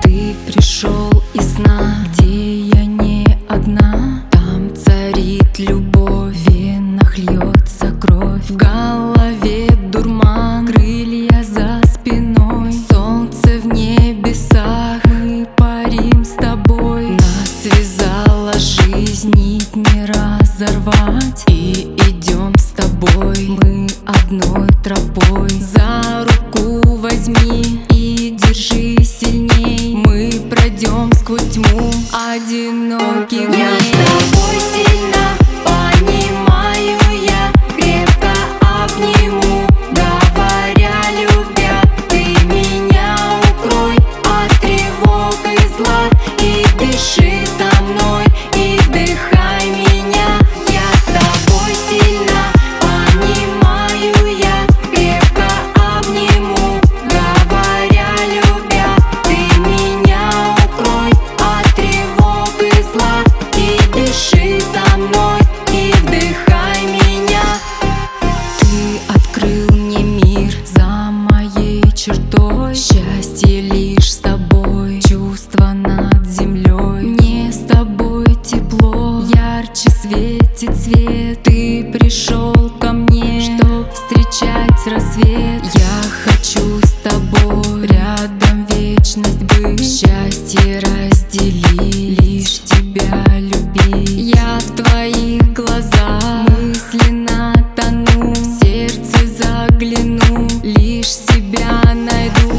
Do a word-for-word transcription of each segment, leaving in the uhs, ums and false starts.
Ты пришел из сна, где я не одна. Там царит любовь, в венах льется кровь, в голове дурман, крылья за спиной, солнце в небесах, мы парим с тобой. Нас связала жизнь, нить не разорвать, и идем с тобой мы одной тропой. За руку возьми и держи сильней, мы пройдем сквозь тьму одиноких дней. Я с тобой сильна, понимаю я, крепко обниму, говоря, любя, ты меня укрой от тревог и зла, и дыши со мной, и вдыхай меня. Я с тобой сильна, понимаю я, крепко обниму, говоря, любя, ты меня укрой от тревог и зла, и дыши со мной, и вдыхай меня. Ты открыл мне мир за моей чертой, счастье лишь с тобой, чувство над землей. Мне с тобой тепло, ярче светит свет. Ты пришел ко мне, чтоб встречать рассвет. Я хочу с тобой рядом вечность быть, счастье раздели, лишь тебя люби. Я в твоих глазах мысленно тону, в сердце загляну, лишь себя найду.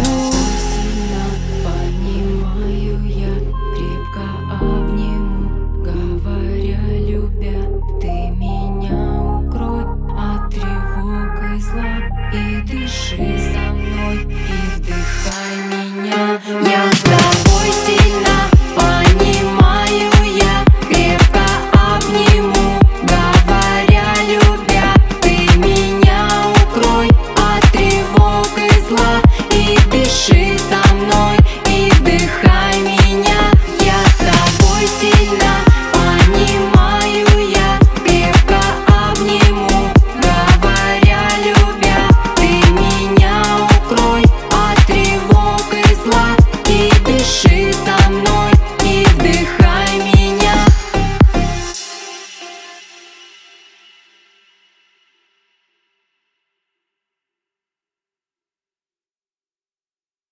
Понимаю я, крепко обниму, говоря, любя, ты меня укрой от тревог и зла, и дыши со мной, и вдыхай меня. Я с тобой сильна, понимаю я, крепко обниму, говоря, любя, ты меня укрой от тревог и зла, и дыши